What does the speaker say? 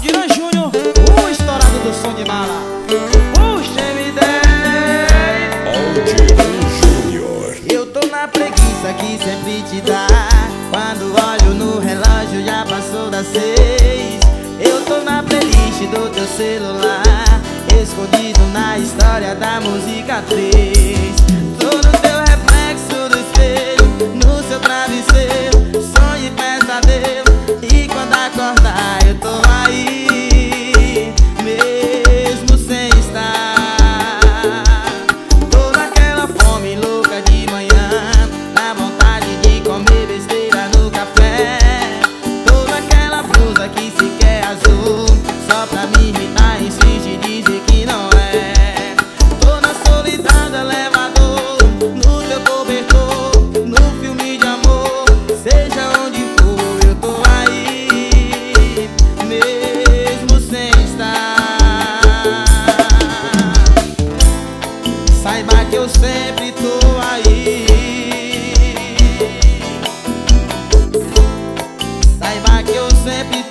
Aldiran Júnior, o estourado do som de bala. Puxa, M10 Aldiran Júnior. Eu tô na preguiça que sempre te dá. Quando olho no relógio já passou das 6. Eu tô na playlist do teu celular, escondido na história da música 3. Tô no teu reflexo do espelho, no seu travesseiro, sonho e pesadelo. E quando acordar eu tô aí, mesmo sem estar. Tô naquela fome louca de manhã, na vontade de comer besteira no café. Tô naquela blusa que se quer azul, só pra me irritar, insiste dizer que não é. Tô na solidão do elevador, no teu cobertor, no filme de amor. Seja onde for eu tô aí, mesmo sem estar. Saiba que eu sempre tô aí. Saiba que eu sempre